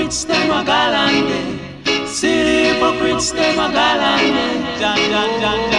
hypocrites them a galande. See the hypocrites them a galande. Jan, Jan, Jan, Jan.